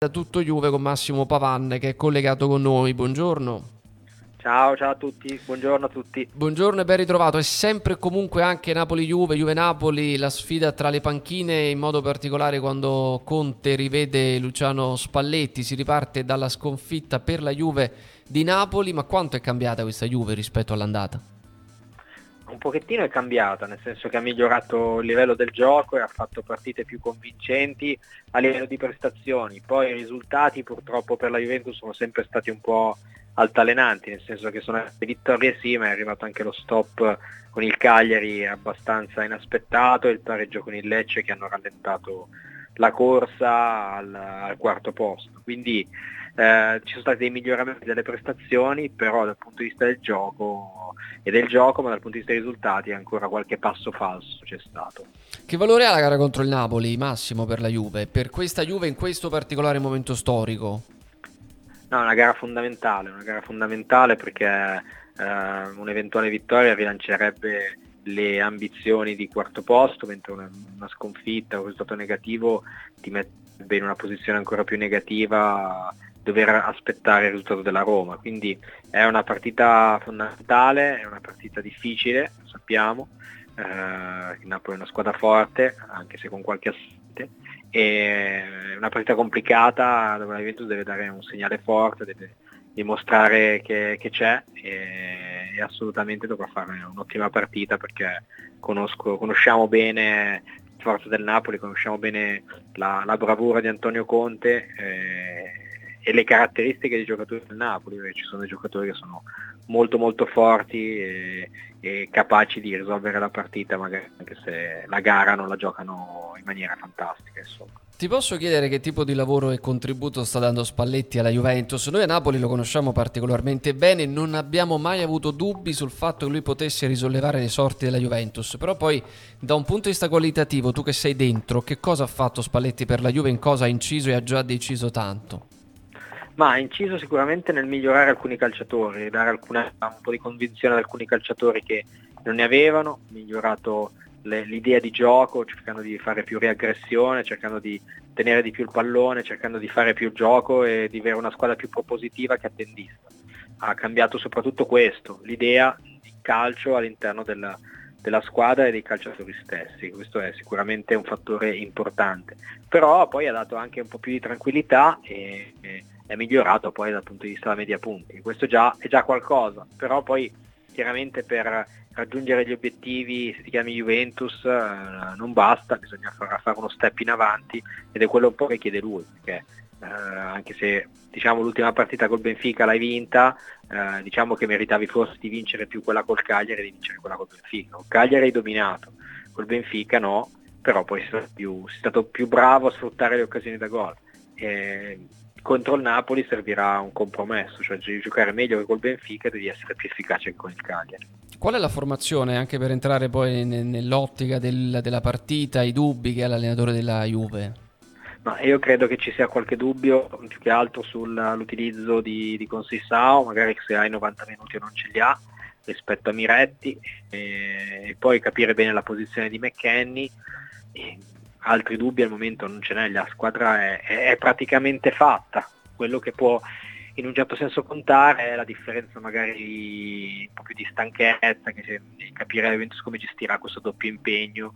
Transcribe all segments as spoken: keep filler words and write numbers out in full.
Da tutto Juve con Massimo Pavan che è collegato con noi. Buongiorno. Ciao, ciao a tutti, buongiorno a tutti. Buongiorno e ben ritrovato. È sempre e comunque anche Napoli-Juve, Juve-Napoli, la sfida tra le panchine, in modo particolare quando Conte rivede Luciano Spalletti. Si riparte dalla sconfitta per la Juve di Napoli, ma quanto è cambiata questa Juve rispetto all'andata? Un pochettino è cambiata, nel senso che ha migliorato il livello del gioco e ha fatto partite più convincenti a livello di prestazioni. Poi i risultati purtroppo per la Juventus sono sempre stati un po' altalenanti, nel senso che sono le vittorie sì, ma è arrivato anche lo stop con il Cagliari abbastanza inaspettato e il pareggio con il Lecce che hanno rallentato la corsa al, al quarto posto. Quindi eh, ci sono stati dei miglioramenti delle prestazioni, però dal punto di vista del gioco e del gioco, ma dal punto di vista dei risultati ancora qualche passo falso c'è stato. Che valore ha la gara contro il Napoli, Massimo, per la Juve? Per questa Juve in questo particolare momento storico? No, è una gara fondamentale, una gara fondamentale perché eh, un'eventuale vittoria rilancerebbe le ambizioni di quarto posto, mentre una, una sconfitta o un risultato negativo ti metterebbe in una posizione ancora più negativa, dover aspettare il risultato della Roma. Quindi è una partita fondamentale, è una partita difficile, lo sappiamo. Eh, il Napoli è una squadra forte, anche se con qualche assente, è una partita complicata dove la Juventus deve dare un segnale forte, deve dimostrare che, che c'è e, e assolutamente dovrà fare un'ottima partita perché conosco, conosciamo bene la forza del Napoli, conosciamo bene la, la bravura di Antonio Conte eh, e le caratteristiche dei giocatori del Napoli, perché ci sono dei giocatori che sono molto molto forti e, e capaci di risolvere la partita, magari anche se la gara non la giocano in maniera fantastica, insomma. Ti posso chiedere che tipo di lavoro e contributo sta dando Spalletti alla Juventus? Noi a Napoli lo conosciamo particolarmente bene, non abbiamo mai avuto dubbi sul fatto che lui potesse risollevare le sorti della Juventus, però poi da un punto di vista qualitativo, tu che sei dentro, che cosa ha fatto Spalletti per la Juve, in cosa ha inciso e ha già deciso tanto? Ma ha inciso sicuramente nel migliorare alcuni calciatori, dare alcuna, un po' di convinzione ad alcuni calciatori che non ne avevano, migliorato le, l'idea di gioco, cercando di fare più reaggressione, cercando di tenere di più il pallone, cercando di fare più gioco e di avere una squadra più propositiva che attendista. Ha cambiato soprattutto questo, l'idea di calcio all'interno della, della squadra e dei calciatori stessi. Questo è sicuramente un fattore importante, però poi ha dato anche un po' più di tranquillità e, e è migliorato poi dal punto di vista della media punti. Questo già è già qualcosa, però poi chiaramente per raggiungere gli obiettivi, se ti chiami Juventus, eh, non basta, bisogna far, fare uno step in avanti ed è quello un po' che chiede lui, perché eh, anche se diciamo l'ultima partita col Benfica l'hai vinta, eh, diciamo che meritavi forse di vincere più quella col Cagliari e di vincere quella col Benfica. Col Cagliari hai dominato, col Benfica no, però poi sei stato più, sei stato più bravo a sfruttare le occasioni da gol. Eh, contro il Napoli servirà un compromesso, cioè devi giocare meglio che col Benfica e devi essere più efficace che con il Cagliari. Qual è la formazione, anche per entrare poi ne- nell'ottica del- della partita, i dubbi che ha l'allenatore della Juve? Ma io credo che ci sia qualche dubbio più che altro sull'utilizzo di, di Conceição, magari se hai novanta minuti o non ce li ha rispetto a Miretti, e, e poi capire bene la posizione di McKennie. E altri dubbi al momento non ce n'è, la squadra è, è, è praticamente fatta. Quello che può in un certo senso contare è la differenza magari un po' più di stanchezza, che se, capire la Juventus come gestirà questo doppio impegno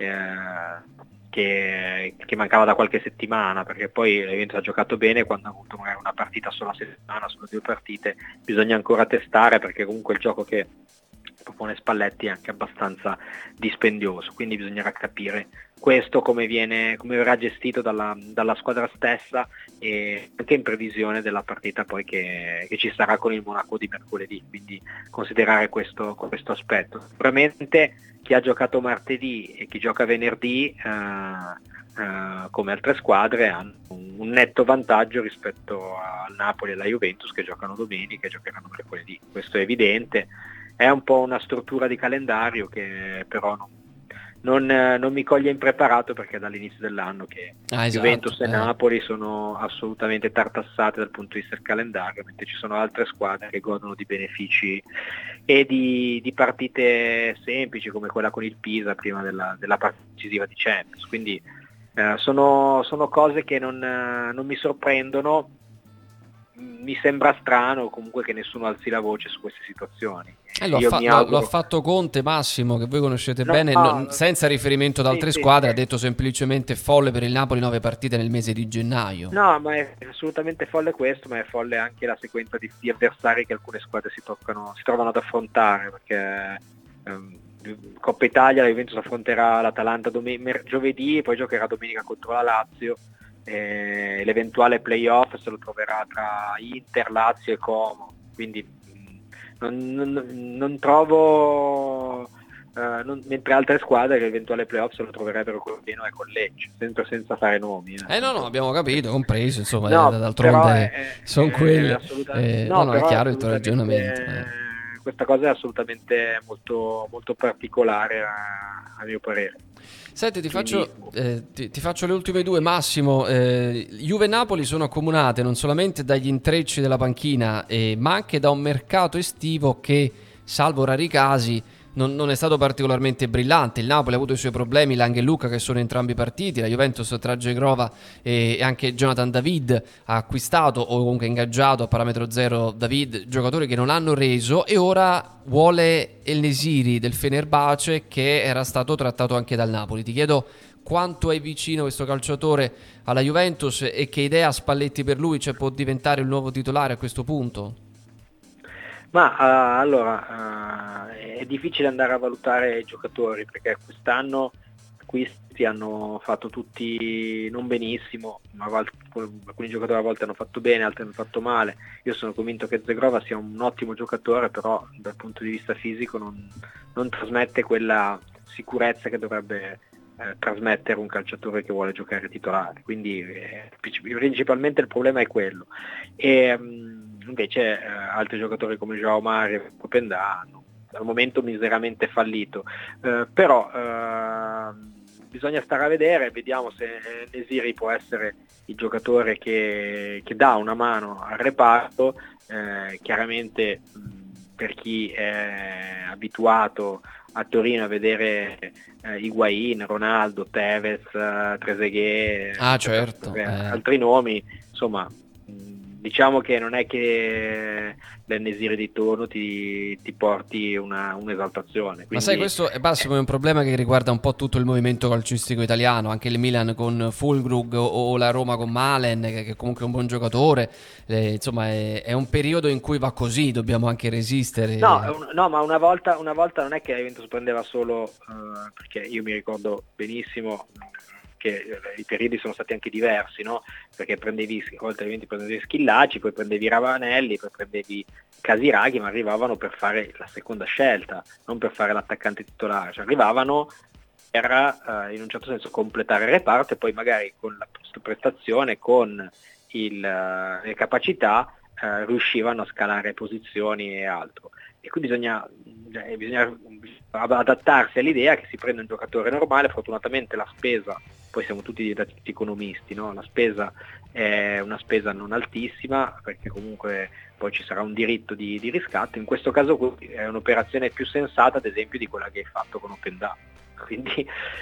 eh, che, che mancava da qualche settimana, perché poi la Juventus ha giocato bene quando ha avuto magari una partita sola a settimana, solo due partite, bisogna ancora testare perché comunque il gioco che propone Spalletti è anche abbastanza dispendioso, quindi bisognerà capire questo come viene, come verrà gestito dalla, dalla squadra stessa e anche in previsione della partita poi che, che ci sarà con il Monaco di mercoledì, quindi considerare questo, questo aspetto. Sicuramente chi ha giocato martedì e chi gioca venerdì eh, eh, come altre squadre hanno un, un netto vantaggio rispetto al Napoli e alla Juventus che giocano domenica e giocheranno mercoledì, questo è evidente. È un po' una struttura di calendario che però non, non, non mi coglie impreparato perché dall'inizio dell'anno che Ah, esatto. Juventus e Eh. Napoli sono assolutamente tartassate dal punto di vista del calendario, mentre ci sono altre squadre che godono di benefici e di, di partite semplici come quella con il Pisa prima della, della partita decisiva di Champions. Quindi Eh, sono, sono cose che non, eh, non mi sorprendono. Mi sembra strano comunque che nessuno alzi la voce su queste situazioni. Eh, lo, ha Io fa- mi lo- lo auguro... ha fatto Conte, Massimo, che voi conoscete No, bene, non- no, senza riferimento ad sì, altre sì, squadre, ha sì. detto semplicemente folle per il Napoli nove partite nel mese di gennaio. No, ma è assolutamente folle questo, ma è folle anche la sequenza di, di avversari che alcune squadre si, toccano, si trovano ad affrontare, perché ehm, Coppa Italia la Juventus affronterà l'Atalanta domen- mer- giovedì e poi giocherà domenica contro la Lazio, e l'eventuale playoff se lo troverà tra Inter, Lazio e Como, quindi mh, non, non- non trovo... Uh, non, mentre altre squadre l'eventuale playoff se lo troverebbero con Pieno e con Lecce, sempre senza fare nomi. Eh, Eh no, no, tanto... abbiamo capito, compreso, insomma, eh, No, però è, d'altronde è- sono è quelle. assoluta... Eh, no, no, no, è però è chiaro il tuo ragionamento. assolutamente... eh. Questa cosa è assolutamente molto, molto particolare a, a mio parere. Senti, ti Quindi... faccio, eh, ti, ti faccio le ultime due, Massimo. Eh, Juve e Napoli sono accomunate non solamente dagli intrecci della panchina, eh, ma anche da un mercato estivo che, salvo rari casi, non, non è stato particolarmente brillante. Il Napoli ha avuto i suoi problemi, Lang e Luca che sono entrambi partiti, la Juventus tra Gegrova e anche Jonathan David ha acquistato o comunque ingaggiato a parametro zero David, giocatori che non hanno reso, e ora vuole El Nesiri del Fenerbahce che era stato trattato anche dal Napoli. Ti chiedo quanto è vicino questo calciatore alla Juventus e che idea ha Spalletti per lui, cioè può diventare il nuovo titolare a questo punto? Ma uh, allora, uh, è difficile andare a valutare i giocatori perché quest'anno acquisti hanno fatto tutti non benissimo, ma alcuni giocatori a volte hanno fatto bene, altri hanno fatto male. Io sono convinto che Zegrova sia un ottimo giocatore, però dal punto di vista fisico non, non trasmette quella sicurezza che dovrebbe eh, trasmettere un calciatore che vuole giocare titolare. Quindi eh, principalmente il problema è quello. E, um, invece eh, altri giocatori come Joao Mario e Popendà hanno al momento miseramente fallito, eh, però eh, bisogna stare a vedere, vediamo se Nesiri può essere il giocatore che, che dà una mano al reparto. Eh, chiaramente mh, per chi è abituato a Torino a vedere eh, Higuain, Ronaldo, Tevez, eh, Trezeguet, Ah, certo. eh, Eh. altri nomi, insomma, diciamo che non è che l'En-Nesyri di turno ti, ti porti una, un'esaltazione. Quindi, Ma sai, questo è, Massimo, è un problema che riguarda un po' tutto il movimento calcistico italiano, anche il Milan con Füllkrug o, o la Roma con Malen, che, che comunque è un buon giocatore. Eh, insomma, è, è un periodo in cui va così, dobbiamo anche resistere. No, un, no ma una volta, una volta non è che la Juventus prendeva solo, uh, perché io mi ricordo benissimo che i periodi sono stati anche diversi, no? Perché prendevi, oltre ai venti prendevi Schillaci, poi prendevi Ravanelli, poi prendevi Casiraghi, ma arrivavano per fare la seconda scelta, non per fare l'attaccante titolare, cioè arrivavano per eh, in un certo senso completare il reparto e poi magari con la prestazione, con il, le capacità eh, riuscivano a scalare posizioni e altro. E qui bisogna, eh, bisogna adattarsi all'idea che si prende un giocatore normale. Fortunatamente la spesa, poi siamo tutti da tutti economisti, no? La spesa è una spesa non altissima perché comunque poi ci sarà un diritto di, di riscatto. In questo caso è un'operazione più sensata ad esempio di quella che hai fatto con Openda, quindi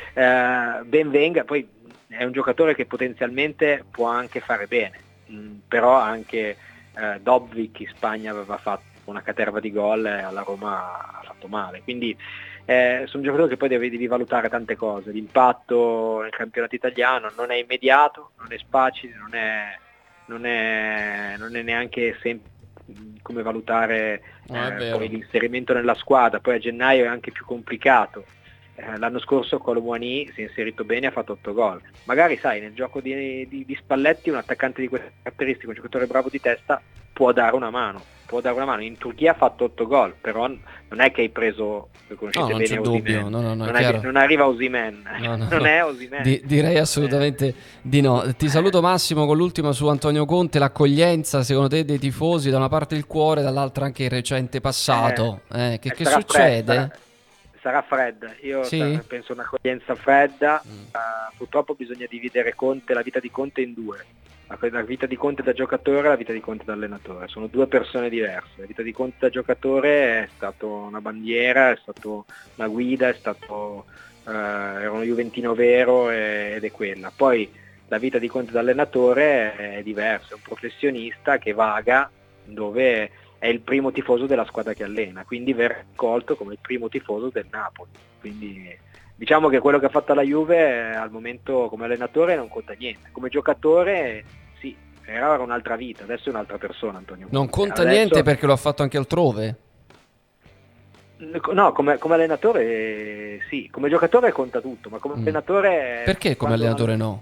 eh, ben venga. Poi è un giocatore che potenzialmente può anche fare bene, mh, però anche eh, Dobbik in Spagna aveva fatto una caterva di gol e alla Roma ha fatto male, quindi eh, sono giocatori che poi devi, devi valutare tante cose. L'impatto nel campionato italiano non è immediato, non è facile, non è, non è, non è neanche sempre come valutare eh, poi l'inserimento nella squadra. Poi a gennaio è anche più complicato. Eh, l'anno scorso Colomouani si è inserito bene e ha fatto otto gol. Magari sai, nel gioco di, di, di Spalletti un attaccante di queste caratteristiche, un giocatore bravo di testa, può dare una mano. Può dare una mano. In Turchia ha fatto otto gol, però non è che hai preso, conoscete no, non bene c'è Osimhen. dubbio, no, no, no, non, è, non arriva Osimhen, no, no, non no. è Osimhen. Di, direi assolutamente eh. di no. Ti saluto Massimo con l'ultima su Antonio Conte, l'accoglienza secondo te dei tifosi, da una parte il cuore, dall'altra anche il recente passato. Eh, eh, che, che succede? Sarà, sarà fredda, io sì? penso un'accoglienza fredda. Mm. Uh, purtroppo bisogna dividere Conte, la vita di Conte in due. La vita di Conte da giocatore e la vita di Conte da allenatore sono due persone diverse. La vita di Conte da giocatore è stato una bandiera, è stato una guida, è stato eh, era uno juventino vero ed è quella. Poi la vita di Conte da allenatore è diversa, è un professionista che vaga dove è il primo tifoso della squadra che allena, quindi verrà accolto come il primo tifoso del Napoli. Quindi diciamo che quello che ha fatto la Juve al momento come allenatore non conta niente, come giocatore sì, era un'altra vita, adesso è un'altra persona Antonio Conte. Non conta Adesso, niente perché lo ha fatto anche altrove? No, come, come allenatore sì, come giocatore conta tutto, ma come mm. allenatore... Perché come allenatore no?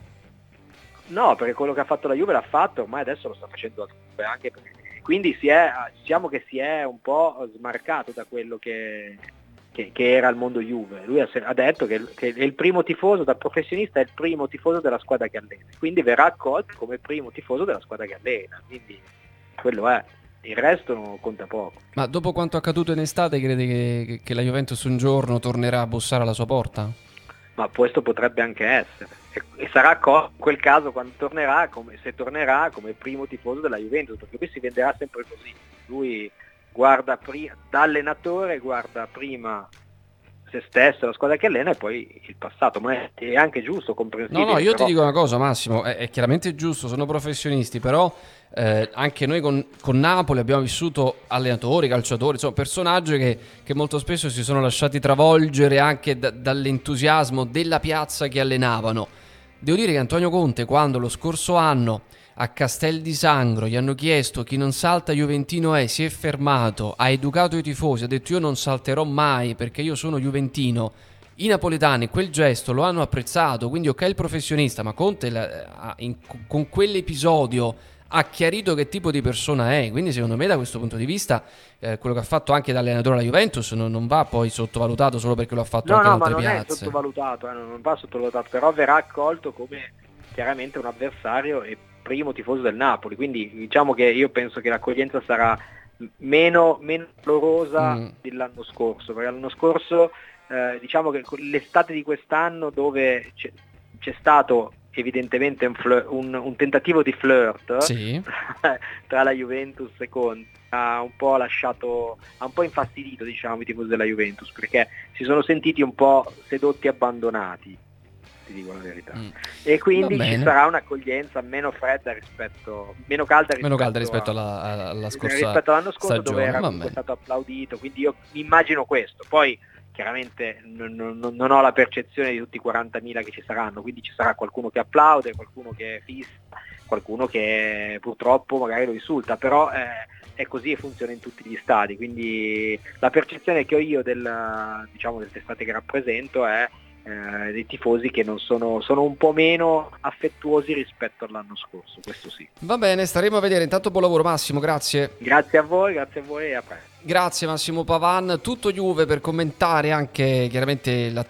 No, perché quello che ha fatto la Juve l'ha fatto, ormai adesso lo sta facendo anche perché, quindi si è, diciamo che si è un po' smarcato da quello che, che, che era il mondo Juve. Lui ha, ha detto che, che è il primo tifoso, da professionista è il primo tifoso della squadra che allena, quindi verrà accolto come primo tifoso della squadra che allena, quindi quello è. Il resto non conta poco. Ma dopo quanto accaduto in estate, credi che, che la Juventus un giorno tornerà a bussare alla sua porta? Ma questo potrebbe anche essere. E, e sarà co- in quel caso quando tornerà, come, se tornerà come primo tifoso della Juventus, perché lui si venderà sempre così. Lui guarda prima, da allenatore guarda prima se stesso, la squadra che allena e poi il passato, ma è, è anche giusto, comprensibile. No, no, io però... ti dico una cosa Massimo, è, è chiaramente giusto, sono professionisti, però eh, anche noi con, con Napoli abbiamo vissuto allenatori, calciatori, insomma personaggi che, che molto spesso si sono lasciati travolgere anche da, dall'entusiasmo della piazza che allenavano. Devo dire che Antonio Conte, quando lo scorso anno a Castel di Sangro gli hanno chiesto chi non salta juventino è, si è fermato, ha educato i tifosi, ha detto io non salterò mai perché io sono juventino. I napoletani quel gesto lo hanno apprezzato, quindi ok il professionista, ma Conte la, in, con quell'episodio ha chiarito che tipo di persona è, quindi secondo me da questo punto di vista eh, quello che ha fatto anche da allenatore alla Juventus non, non va poi sottovalutato solo perché lo ha fatto no, anche no, in altre piazze. No, ma non è sottovalutato, eh, non va sottovalutato, però verrà accolto come chiaramente un avversario e primo tifoso del Napoli, quindi diciamo che io penso che l'accoglienza sarà meno, meno dolorosa mm. dell'anno scorso, perché l'anno scorso eh, diciamo che l'estate di quest'anno dove c'è, c'è stato evidentemente un, flirt, un, un tentativo di flirt sì. tra la Juventus e Conte ha un po' lasciato, ha un po' infastidito diciamo i tifosi della Juventus perché si sono sentiti un po' sedotti e abbandonati, ti dico la verità. Mm. E quindi ci sarà un'accoglienza meno fredda rispetto, meno calda rispetto, meno calda rispetto a, alla, alla scorsa rispetto all'anno scorso stagione, dove era comunque stato applaudito, quindi io mi immagino questo. Poi chiaramente non, non, non ho la percezione di tutti i quarantamila che ci saranno, quindi ci sarà qualcuno che applaude, qualcuno che fissa, qualcuno che purtroppo magari lo insulta, però eh, è così e funziona in tutti gli stadi, quindi la percezione che ho io del, diciamo, del testate che rappresento è Eh, dei tifosi che non sono, sono un po' meno affettuosi rispetto all'anno scorso, questo sì. Va bene, staremo a vedere. Intanto buon lavoro Massimo, grazie. Grazie a voi, grazie a voi e a presto. Grazie Massimo Pavan, tutto Juve per commentare anche chiaramente la,